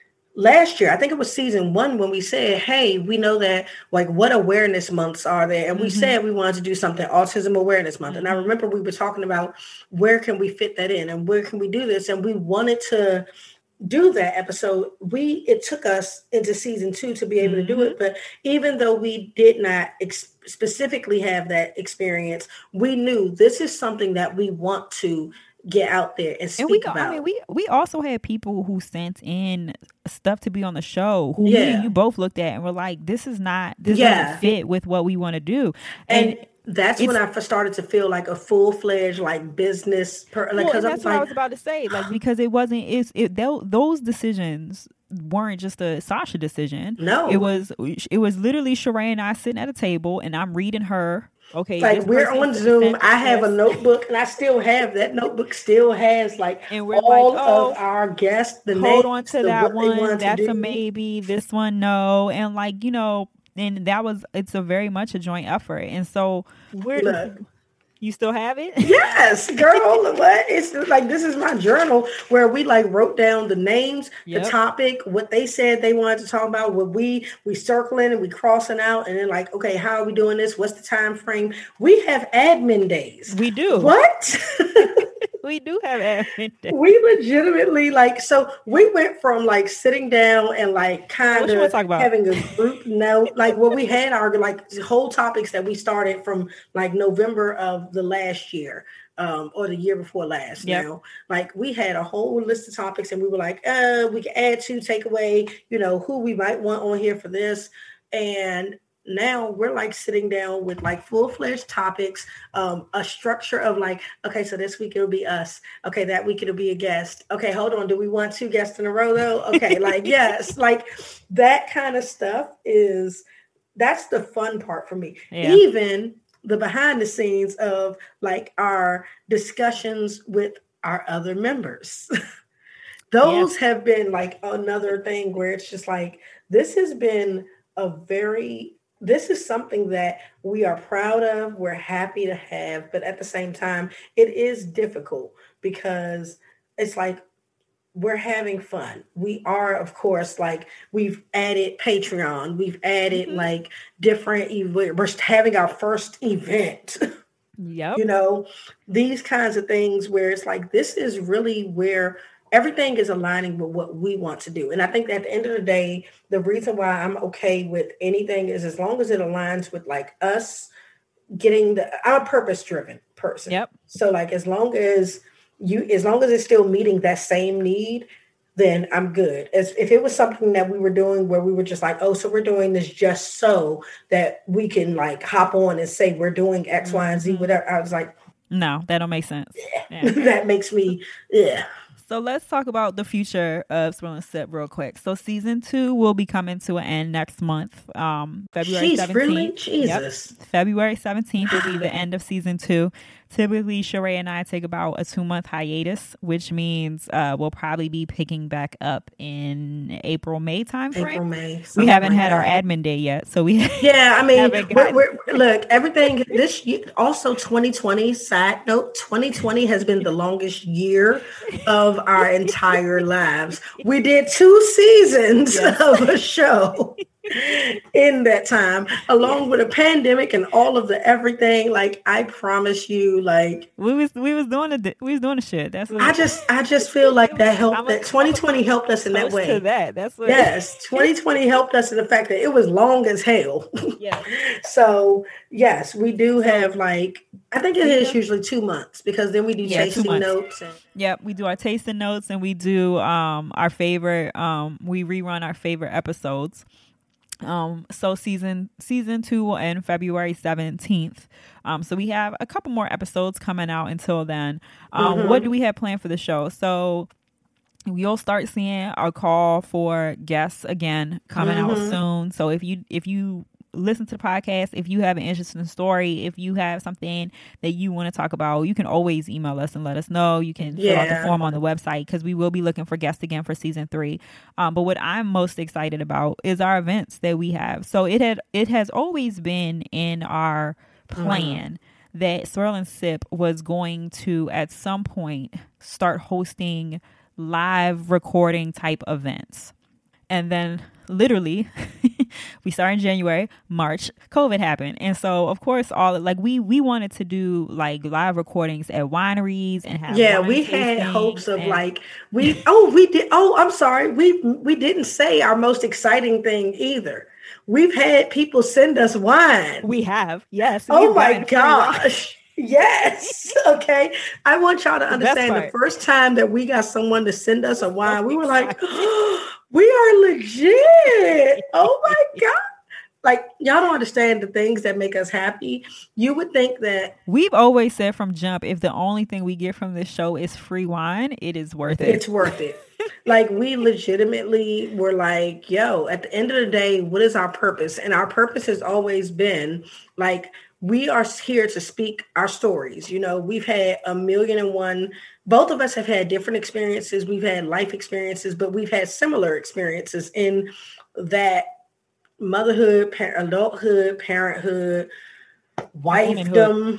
last year, I think it was season one, when we said, hey, we know that like what awareness months are there. And we Mhm. said we wanted to do something, Autism Awareness Month. And I Mhm. remember we were talking about where can we fit that in and where can we do this? And we wanted to do that episode. We, it took us into season two to be able to do it. But even though we did not ex- specifically have that experience, we knew this is something that we want to get out there and speak And we, about. I mean, we we also had people who sent in stuff to be on the show who me Yeah. and you both looked at and were like, "This is not, this Yeah. doesn't fit with what we want to do." And, And, that's when I first started to feel like a full fledged like business per like well, because and I that's was what I like, was about to say, like because it wasn't, it's it tho- those decisions weren't just a Sasha decision. no, It was it was literally Sheree and I sitting at a table and I'm reading her. Okay, like this we're person on sent Zoom. I have a this. notebook and I still have that notebook. Still has like And we're all like, oh, of our guests. The hold names, on to the, that what they one. wanted to That's do. a maybe. This one, no. And like, you know, and that was, it's a very much a joint effort. And so we're, Look. you still have it? Yes, girl. What? It's like this is my journal where we like wrote down the names, Yep. the topic, what they said they wanted to talk about, what we we circling and we crossing out, and then like, okay, how are we doing this? What's the time frame? We have admin days. We do. What? We do have admin day. We legitimately like, so we went from like sitting down and like kind What you wanna of talk about? having a group note, like what we had our like whole topics that we started from like November of the last year. Um, or the year before last. Yep. Now, like we had a whole list of topics and we were like, uh, we can add to, take away, you know, who we might want on here for this. And now we're like sitting down with like full-fledged topics, um, a structure of like, okay, so this week it'll be us. Okay, that week it'll be a guest. Okay, hold on. Do we want two guests in a row though? Okay, like, yes, like that kind of stuff is, that's the fun part for me. Yeah. Even the behind the scenes of like our discussions with our other members. Those have been like another thing where it's just like, this has been a very, this is something that we are proud of, we're happy to have, but at the same time, it is difficult because it's like, we're having fun. We are, of course, like we've added Patreon. We've added Mhm. like different, ev- we're having our first event, Yep. you know, these kinds of things where it's like, this is really where everything is aligning with what we want to do. And I think that at the end of the day, the reason why I'm okay with anything is as long as it aligns with like us getting the, I'm a purpose driven person. Yep. So like, as long as you, as long as it's still meeting that same need, then I'm good. As if it was something that we were doing where we were just like, oh, so we're doing this just so that we can like hop on and say we're doing X, Y, and Z, Mhm. whatever. I was like, No, that don't make sense. Yeah. that makes me, yeah. So let's talk about the future of Spill and Sip real quick. So season two will be coming to an end next month, um, February Jeez, seventeenth. really? Yep. Jesus. February seventeenth will be the end of season two. typically Sheree and I take about a two month hiatus, which means uh, we'll probably be picking back up in April, May time frame. April, May. We haven't like had that. our admin day yet, so we yeah. I mean, haven't we're, we're, look, everything this year, also twenty twenty. Side note: twenty twenty has been the longest year of our entire lives. We did two seasons yes. of a show. In that time, along with a pandemic and all of the everything, like I promise you, like we was we was doing the we was doing the shit. That's what I just I just feel like that helped. I'm that a, twenty twenty helped us in that way. To that, that's what yes, twenty twenty helped us in the fact that it was long as hell. Yeah. So yes, we do have like I think it is usually two months because then we do yeah, tasting notes. And- yep, we do our tasting notes and we do um our favorite um we rerun our favorite episodes. Um, so season season two will end February seventeenth. Um, so we have a couple more episodes coming out until then. Um, mm-hmm. What do we have planned for the show? So we'll start seeing our call for guests again coming mm-hmm. out soon. So if you if you listen to the podcast, if you have an interesting story, if you have something that you want to talk about, you can always email us and let us know. You can yeah. fill out the form on the website because we will be looking for guests again for season three. Um, but what I'm most excited about is our events that we have. So it had it has always been in our plan mm-hmm. that Swirl and Sip was going to at some point start hosting live recording type events. And then literally we started in January, March, COVID happened. And so of course all like we we wanted to do like live recordings at wineries and have Yeah, we had hopes of and, like we oh we did oh I'm sorry. We we didn't say our most exciting thing either. We've had people send us wine. We have. Yes. Oh my gosh. Yes. Okay. I want y'all to understand the first time that we got someone to send us a wine, we were like, oh, we are legit. Oh my God. Like, y'all don't understand the things that make us happy. You would think that. We've always said from jump, if the only thing we get from this show is free wine, it is worth it. It's worth it. Like, we legitimately were like, yo, at the end of the day, what is our purpose? And our purpose has always been like, we are here to speak our stories. You know, we've had a million and one, both of us have had different experiences. We've had life experiences, but we've had similar experiences in that motherhood, par- adulthood, parenthood, wifedom,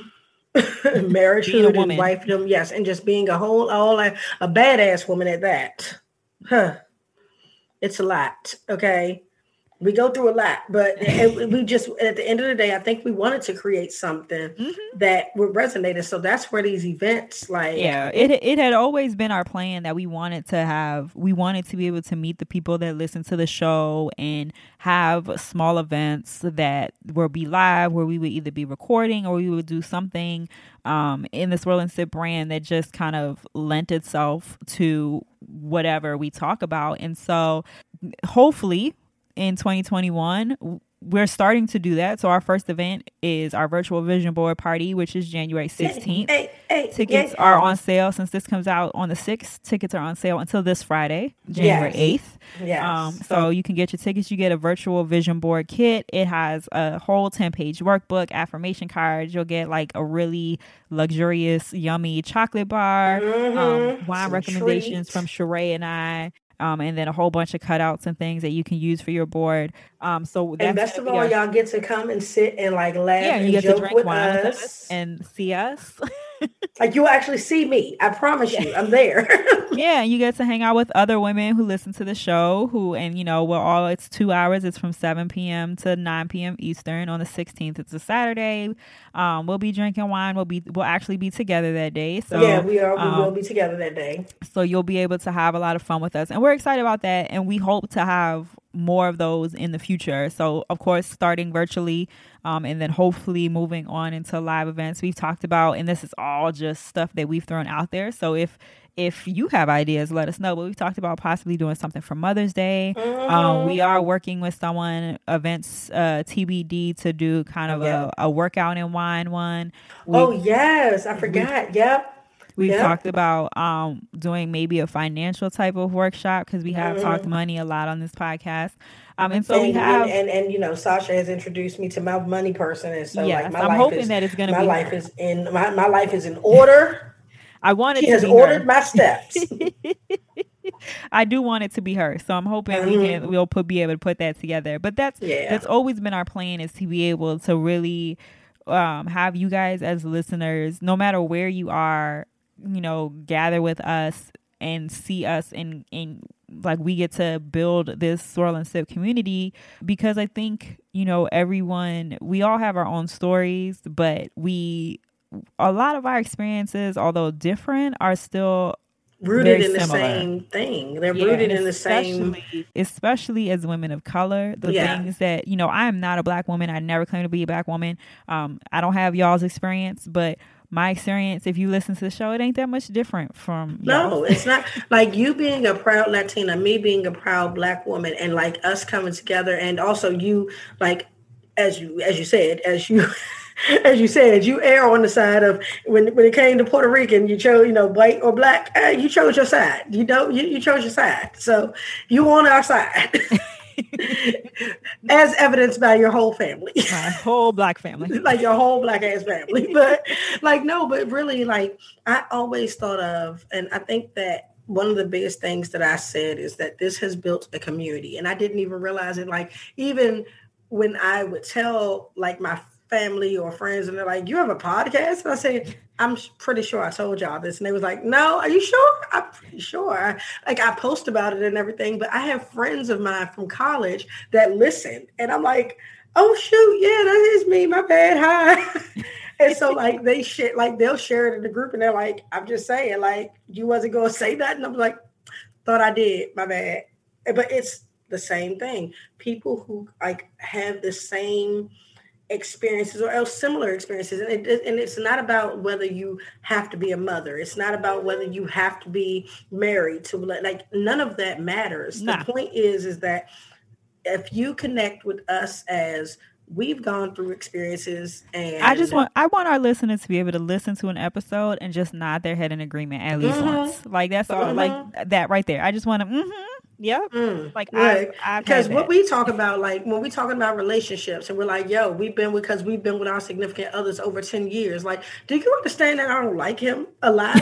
marriagehood and wifedom. Yes. And just being a whole, all like a badass woman at that. Huh. It's a lot. Okay. We go through a lot, but we just, at the end of the day, I think we wanted to create something mm-hmm. that would resonate. So that's where these events, like, yeah, it it had always been our plan that we wanted to have, we wanted to be able to meet the people that listen to the show and have small events that will be live, where we would either be recording or we would do something um, in the Swirl and Sip brand that just kind of lent itself to whatever we talk about. And so hopefully, in twenty twenty-one, we're starting to do that. So our first event is our virtual vision board party, which is January sixteenth. Hey, hey, hey, Tickets hey. are on sale since this comes out on the sixth. Tickets are on sale until this Friday, January eighth. Yes. Um, so, so you can get your tickets. You get a virtual vision board kit. It has a whole ten-page workbook, affirmation cards. You'll get like a really luxurious, yummy chocolate bar, mm-hmm. um, wine Some recommendations treats. from Sheree and I. Um, and then a whole bunch of cutouts and things that you can use for your board. Um, so that's and best of all, are, y'all get to come and sit and like laugh yeah, and you get joke to drink with wine us. with us and see us. Like you'll actually see me. I promise you, I'm there. Yeah, and you get to hang out with other women who listen to the show. Who and you know, we're all. It's two hours. It's from seven p.m. to nine p.m. Eastern on the sixteenth. It's a Saturday. Um, we'll be drinking wine. We'll be we'll actually be together that day. So yeah, we are. We um, will be together that day. So you'll be able to have a lot of fun with us, and we're excited about that. And we hope to have more of those in the future. So of course, starting virtually, um, and then hopefully moving on into live events we've talked about. And this is all just stuff that we've thrown out there. So if if you have ideas, let us know. But we've talked about possibly doing something for Mother's Day. Mm-hmm. Um, we are working with someone, events uh, T B D, to do kind of yeah. a, a workout and wine one. We, oh yes, I forgot. We, yep. We've Yeah. talked about um, doing maybe a financial type of workshop because we have Mhm. talked money a lot on this podcast. Um, and so we And, have, and, and and you know, Sasha has introduced me to my money person, and so yes, like my I'm life hoping is that it's going to my be life her. is in my, my life is in order. I want it She to has be ordered her. my steps. I do want it to be her, so I'm hoping we Mhm. can we'll put be able to put that together. But that's Yeah. that's always been our plan, is to be able to really um, have you guys as listeners, no matter where you are, you know, gather with us and see us in in like we get to build this Swirl and Sip community, because I think, you know, everyone, we all have our own stories, but we a lot of our experiences, although different, are still Rooted very in the similar. same thing. They're Yeah, rooted and in the same. especially, especially as women of color, the Yeah. things that, you know, I am not a black woman. I never claim to be a black woman. Um, I don't have y'all's experience, but my experience, if you listen to the show, it ain't that much different from No, y'all. it's not. Like you being a proud Latina, me being a proud black woman, and like us coming together, and also you, like as you as you said, as you as you said, you err on the side of when when it came to Puerto Rican, you chose, you know, white or black, eh, you chose your side. You know, you, you chose your side. So you on our side. As evidenced by your whole family. My whole black family. Like your whole black ass family. But like, no, but really, like, I always thought of, and I think that one of the biggest things that I said is that this has built a community. And I didn't even realize it. Like, even when I would tell like my family or friends, and they're like, you have a podcast? And I said, I'm pretty sure I told y'all this. And they was like, no, are you sure? I'm pretty sure. I, like I post about it and everything, but I have friends of mine from college that listen. And I'm like, oh shoot, yeah, that is me. My bad. Hi. And so like they share, like they'll share it in the group and they're like, I'm just saying, like, you wasn't going to say that. And I'm like, thought I did, my bad. But it's the same thing. People who like have the same experiences or else similar experiences, and, it, and it's not about whether you have to be a mother, it's not about whether you have to be married to, like, none of that matters. Nah. The point is is that if you connect with us as we've gone through experiences, and I just want I want our listeners to be able to listen to an episode and just nod their head in agreement at least Mhm. once. Like that's all. Mhm. Like that right there. I just want to. Mm-hmm. Yeah. Mm, Like right. I've, I've because had what that. we talk about, like when we talking about relationships, and we're like, yo, we've been because we've been with our significant others over ten years. Like, do you understand that I don't like him a lot?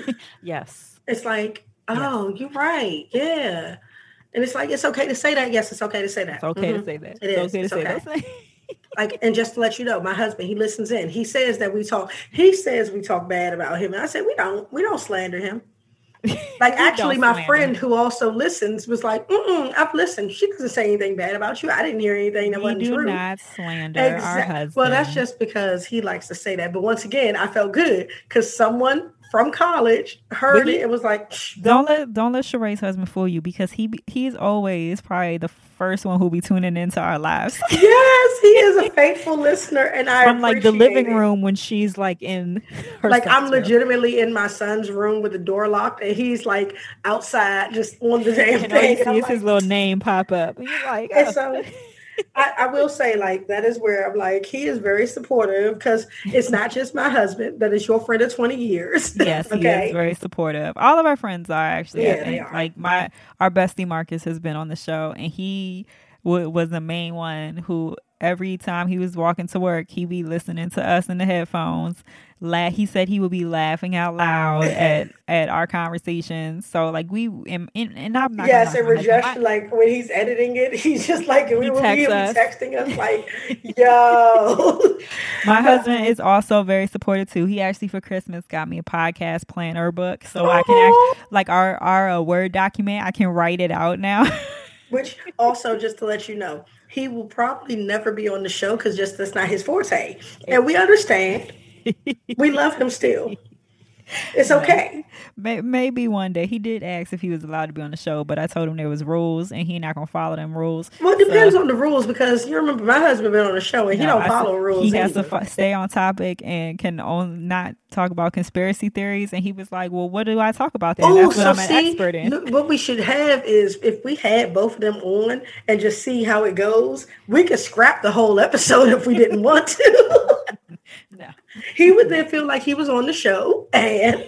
Yes. It's like, oh, you're right. Yeah. And it's like, it's okay to say that. Yes, it's okay to say that. It's okay Mhm. to say that. It it's is. okay to It's say okay. those things. Like, and just to let you know, my husband, he listens in. He says that we talk, he says we talk bad about him. And I said, we don't, we don't slander him. Like, We actually, don't my slander friend him. who also listens was like, Mm-mm, I've listened. She doesn't say anything bad about you. I didn't hear anything that We wasn't do true. not slander our Exact- husband. Well, that's just because he likes to say that. But once again, I felt good because someone from college heard But he- it and was like, Shh, Don't let don't let Sheree's husband fool you, because he be- he's always probably the first one who be tuning into our lives yes, he is a faithful listener, and I from like the appreciate living it. room when she's like in her Like, sex I'm room. legitimately in my son's room with the door locked, and he's like outside just on the damn And all you thing. And see I'm is like, his little name pop up, and you're like, and oh. so I, I will say, like, that is where I'm like, he is very supportive because it's not just my husband, that is your friend of twenty years. Yes, he Okay. is very supportive. All of our friends are actually. I Yeah, they think. are. Like my our bestie Marcus has been on the show, and he w- was the main one who every time he was walking to work, he'd be listening to us in the headphones. La- he said he would be laughing out loud at at our conversations. So like we and, and, and I'm not Yes, gonna and knock my husband. Rajesh, like when he's editing it, he's just like, we will be texts us. texting us like, yo. My husband is also very supportive too. He actually for Christmas got me a podcast planner book, so I can Aw. act like our our uh, Word document. I can write it out now. Which also, just to let you know, he will probably never be on the show because just that's not his forte. And we understand. We love him still. It's okay. May- Maybe one day. He did ask if he was allowed to be on the show, but I told him there was rules, and he not gonna follow them rules. Well, it depends So, on the rules because you remember my husband been on the show and he no, don't I follow said rules. He has to either. f- stay on topic and can on, not talk about conspiracy theories. And he was like, "Well, what do I talk about then? Oh, That's what so I'm an see, expert in." look, what we should have is if we had both of them on and just see how it goes, we could scrap the whole episode if we didn't want to. No. He would then feel like he was on the show, and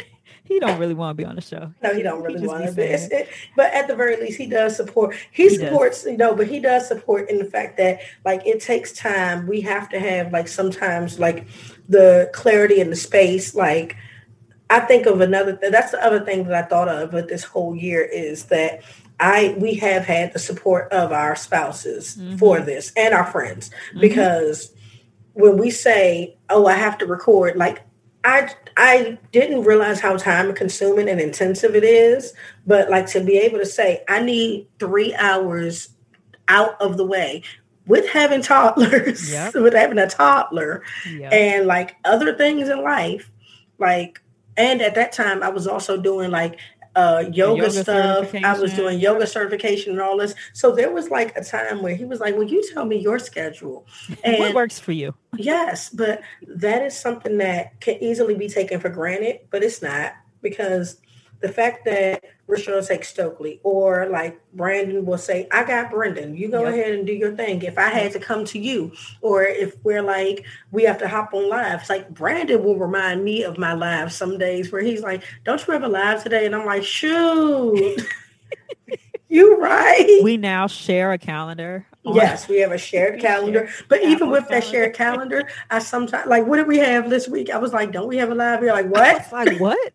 He don't really want to be on the show. No, he don't really he want to be. be. It's, it, but at the very least, he does support. He, he supports, does. you know, but he does support in the fact that, like, it takes time. We have to have, like, sometimes, like, the clarity in the space. Like, I think of another, th- that's the other thing that I thought of with this whole year is that I we have had the support of our spouses mm-hmm. for this and our friends. Mm-hmm. Because when we say, oh, I have to record, like, I I didn't realize how time consuming and intensive it is, but like to be able to say, I need three hours out of the way with having toddlers, yep. with having a toddler yep. and like other things in life, like, and at that time I was also doing like Uh, yoga, yoga stuff. I was doing yoga certification and all this. So there was like a time where he was like, well, you tell me your schedule. And what works for you? Yes, but that is something that can easily be taken for granted, but it's not, because the fact that Rochelle takes Stokely, or like Brandon will say, I got Brendan, you go yep. ahead and do your thing. If I had to come to you, or if we're like, we have to hop on live, it's like Brandon will remind me of my live some days where he's like, don't you have a live today? And I'm like, shoot, you right. We now share a calendar. Yes, we have a shared calendar. But Apple even with calendar. That shared calendar, I sometimes, like, what did we have this week? I was like, don't we have a live? You're like, what? Like, what?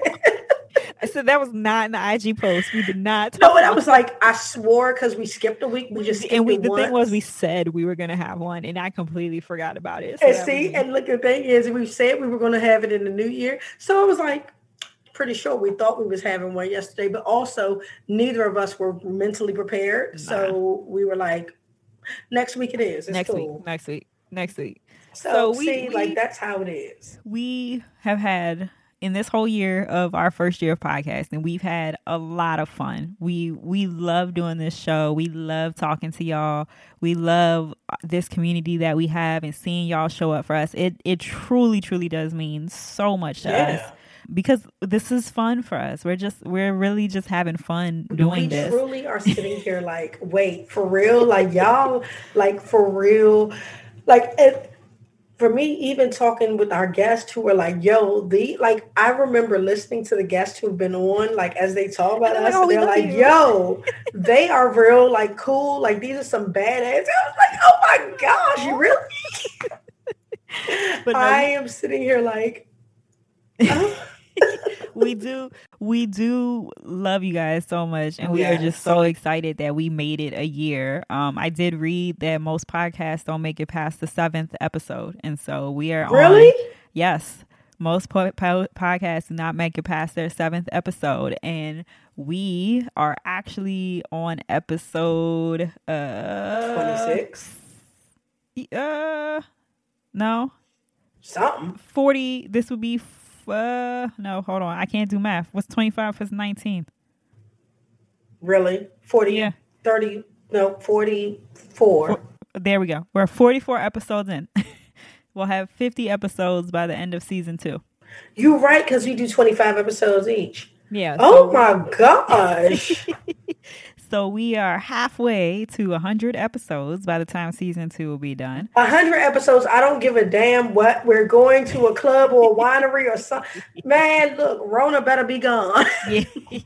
I said that was not in the I G post. We did not. Talk no, and I was like, I swore because we skipped a week. We just skipped and we, it the once. thing was, we said we were going to have one, and I completely forgot about it. So and see, and look, the thing is, we said we were going to have it in the new year. So I was like, pretty sure we thought we was having one yesterday, but also neither of us were mentally prepared. Nah. So we were like, next week it is. It's next cool. week, next week, next week. So, so we, see, we, like that's how it is. We have had. In this whole year of our first year of podcasting, we've had a lot of fun. We we love doing this show. We love talking to y'all. We love this community that we have and seeing y'all show up for us. It it truly, truly does mean so much to yeah. us, because this is fun for us. We're just we're really just having fun doing we this. We truly are sitting here like, wait, for real? Like y'all, like for real? Like it, for me, even talking with our guests who were like, yo, the like, I remember listening to the guests who've been on, like, as they talk about us, and they're like, you. yo, they are real, like, cool. Like, these are some badass. I was like, oh my gosh, you really? But no, I am sitting here like, oh. we do we do love you guys so much, and we yes. are just so excited that we made it a year. um I did read that most podcasts don't make it past the seventh episode, and so we are really on, yes most po- po- podcasts do not make it past their seventh episode, and we are actually on episode uh twenty-six uh no something forty. This would be Uh, no, hold on. I can't do math. What's twenty-five plus nineteen? Really? forty, yeah. thirty, no, forty-four. For, there we go. We're forty-four episodes in. We'll have fifty episodes by the end of season two. You're right, because we do twenty-five episodes each. Yeah. Oh, so my gosh. So we are halfway to one hundred episodes by the time season two will be done. one hundred episodes. I don't give a damn what. We're going to a club or a winery or something. Man, look, Rona better be gone. Yeah.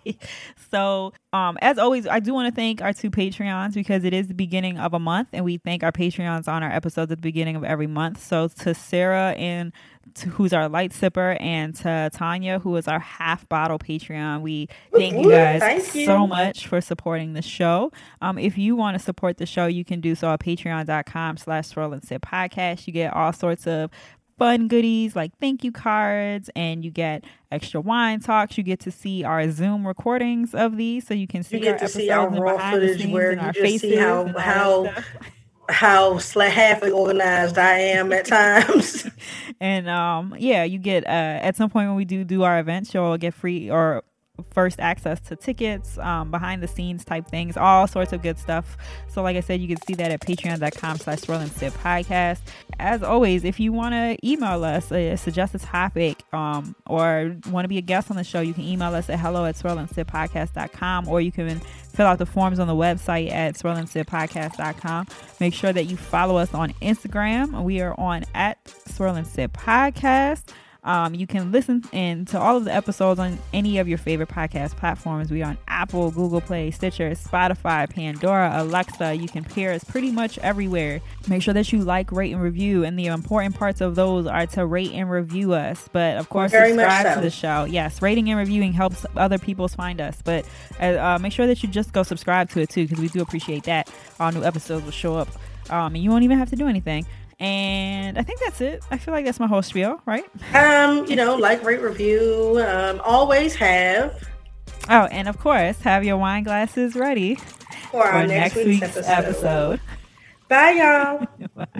So, um, as always, I do want to thank our two Patreons, because it is the beginning of a month, and we thank our Patreons on our episodes at the beginning of every month. So to Sarah, and to, who's our light sipper, and to Tanya, who is our half bottle Patreon, we thank you guys thank you. so much for supporting the show. Um, if you want to support the show, you can do so at patreon.com slash swirl and sip podcast. You get all sorts of fun goodies like thank you cards, and you get extra wine talks. You get to see our Zoom recordings of these, so you can see you get our to see our raw footage where you our just see how how how halfway organized I am at times. And um yeah, you get uh at some point when we do do our events, you'll get free or first access to tickets, um, behind the scenes type things, all sorts of good stuff. So like I said, you can see that at patreon.com slash swirl and sip podcast. As always, if you want to email us, uh, suggest a topic, um, or want to be a guest on the show, you can email us at hello at swirl and sip podcast dot com, or you can fill out the forms on the website at swirl and sip podcast dot com. Make sure that you follow us on Instagram. We are on at swirl and sip podcast. Um, you can listen in to all of the episodes on any of your favorite podcast platforms. We are on Apple, Google Play, Stitcher, Spotify, Pandora, Alexa. You can hear us pretty much everywhere. Make sure that you like, rate, and review. And the important parts of those are to rate and review us. But of course, Very subscribe much so. to the show. Yes, rating and reviewing helps other people find us. But uh, make sure that you just go subscribe to it too, because we do appreciate that. All new episodes will show up, um, and you won't even have to do anything. And I think that's it. I feel like that's my whole spiel, right? Um, you know, like, rate, review. Um, always have. Oh, and of course, have your wine glasses ready For our for next, next week's week's episode. episode. Bye, y'all. Bye.